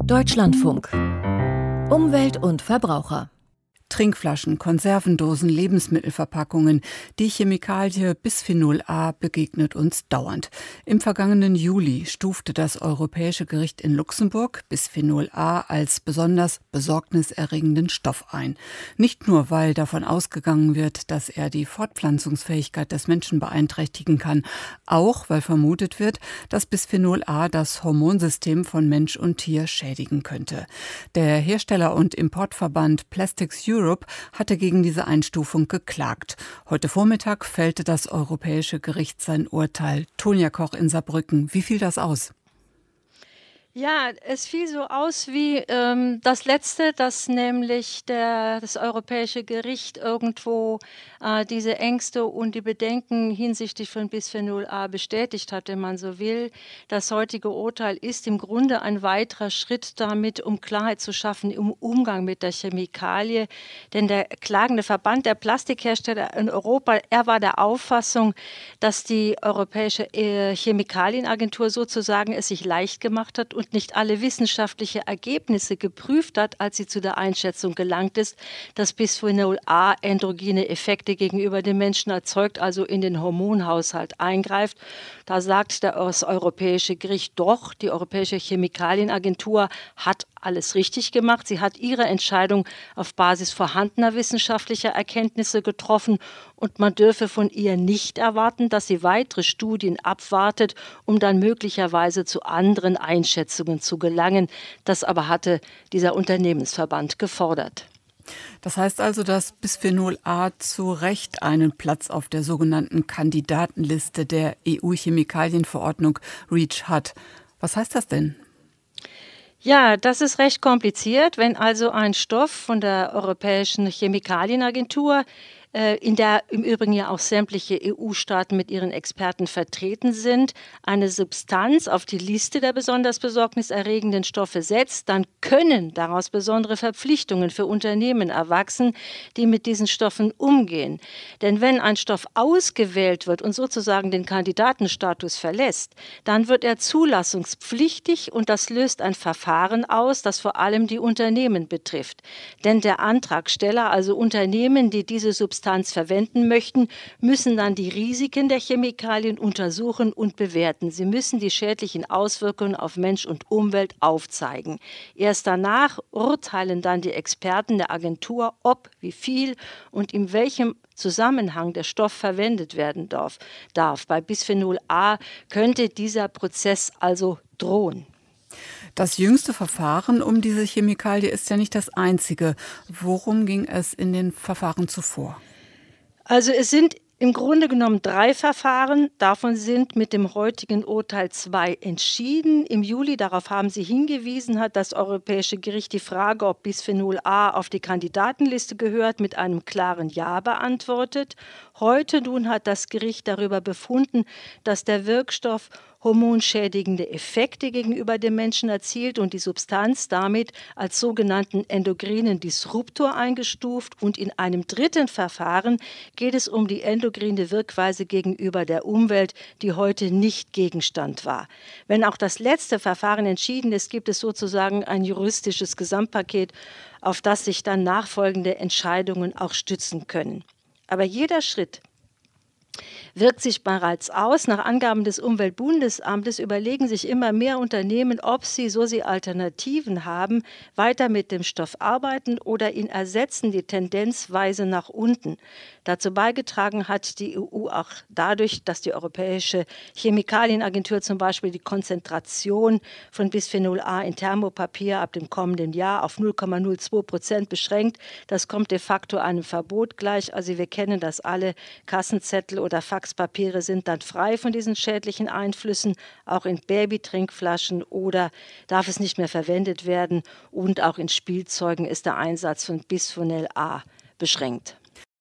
Deutschlandfunk. Umwelt und Verbraucher. Trinkflaschen, Konservendosen, Lebensmittelverpackungen. Die Chemikalie Bisphenol A begegnet uns dauernd. Im vergangenen Juli stufte das Europäische Gericht in Luxemburg Bisphenol A als besonders besorgniserregenden Stoff ein. Nicht nur, weil davon ausgegangen wird, dass er die Fortpflanzungsfähigkeit des Menschen beeinträchtigen kann, auch weil vermutet wird, dass Bisphenol A das Hormonsystem von Mensch und Tier schädigen könnte. Der Hersteller- und Importverband Plastics Europe hatte gegen diese Einstufung geklagt. Heute Vormittag fällte das Europäische Gericht sein Urteil. Tonja Koch in Saarbrücken. Wie fiel das aus? Ja, es fiel so aus wie das Letzte, dass nämlich das Europäische Gericht irgendwo diese Ängste und die Bedenken hinsichtlich von Bisphenol A bestätigt hat, wenn man so will. Das heutige Urteil ist im Grunde ein weiterer Schritt damit, um Klarheit zu schaffen im Umgang mit der Chemikalie. Denn der klagende Verband der Plastikhersteller in Europa, er war der Auffassung, dass die Europäische Chemikalienagentur sozusagen es sich leicht gemacht hat und nicht alle wissenschaftliche Ergebnisse geprüft hat, als sie zu der Einschätzung gelangt ist, dass Bisphenol A endogene Effekte gegenüber dem Menschen erzeugt, also in den Hormonhaushalt eingreift. Da sagt das Europäische Gericht doch, die Europäische Chemikalienagentur hat alles richtig gemacht. Sie hat ihre Entscheidung auf Basis vorhandener wissenschaftlicher Erkenntnisse getroffen und man dürfe von ihr nicht erwarten, dass sie weitere Studien abwartet, um dann möglicherweise zu anderen Einschätzungen zu gelangen. Das aber hatte dieser Unternehmensverband gefordert. Das heißt also, dass Bisphenol A zu Recht einen Platz auf der sogenannten Kandidatenliste der EU-Chemikalienverordnung REACH hat. Was heißt das denn? Ja, das ist recht kompliziert, wenn also ein Stoff von der Europäischen Chemikalienagentur, in der im Übrigen ja auch sämtliche EU-Staaten mit ihren Experten vertreten sind, eine Substanz auf die Liste der besonders besorgniserregenden Stoffe setzt, dann können daraus besondere Verpflichtungen für Unternehmen erwachsen, die mit diesen Stoffen umgehen. Denn wenn ein Stoff ausgewählt wird und sozusagen den Kandidatenstatus verlässt, dann wird er zulassungspflichtig und das löst ein Verfahren aus, das vor allem die Unternehmen betrifft. Denn der Antragsteller, also Unternehmen, die diese Substanz verwenden möchten, müssen dann die Risiken der Chemikalien untersuchen und bewerten. Sie müssen die schädlichen Auswirkungen auf Mensch und Umwelt aufzeigen. Erst danach urteilen dann die Experten der Agentur, ob, wie viel und in welchem Zusammenhang der Stoff verwendet werden darf. Bei Bisphenol A könnte dieser Prozess also drohen. Das jüngste Verfahren um diese Chemikalie ist ja nicht das einzige. Worum ging es in den Verfahren zuvor? Also es sind im Grunde genommen 3 Verfahren. Davon sind mit dem heutigen Urteil 2 entschieden. Im Juli, darauf haben Sie hingewiesen, hat das Europäische Gericht die Frage, ob Bisphenol A auf die Kandidatenliste gehört, mit einem klaren Ja beantwortet. Heute nun hat das Gericht darüber befunden, dass der Wirkstoff hormonschädigende Effekte gegenüber dem Menschen erzielt und die Substanz damit als sogenannten endokrinen Disruptor eingestuft. Und in einem dritten Verfahren geht es um die endokrine Wirkweise gegenüber der Umwelt, die heute nicht Gegenstand war. Wenn auch das letzte Verfahren entschieden ist, gibt es sozusagen ein juristisches Gesamtpaket, auf das sich dann nachfolgende Entscheidungen auch stützen können. Aber jeder Schritt wirkt sich bereits aus. Nach Angaben des Umweltbundesamtes überlegen sich immer mehr Unternehmen, ob sie, so sie Alternativen haben, weiter mit dem Stoff arbeiten oder ihn ersetzen, die Tendenzweise nach unten. Dazu beigetragen hat die EU auch dadurch, dass die Europäische Chemikalienagentur zum Beispiel die Konzentration von Bisphenol A in Thermopapier ab dem kommenden Jahr auf 0,02% beschränkt. Das kommt de facto einem Verbot gleich. Also wir kennen das alle, Kassenzettel oder Faxpapiere sind dann frei von diesen schädlichen Einflüssen, auch in Babytrinkflaschen oder darf es nicht mehr verwendet werden und auch in Spielzeugen ist der Einsatz von Bisphenol A beschränkt.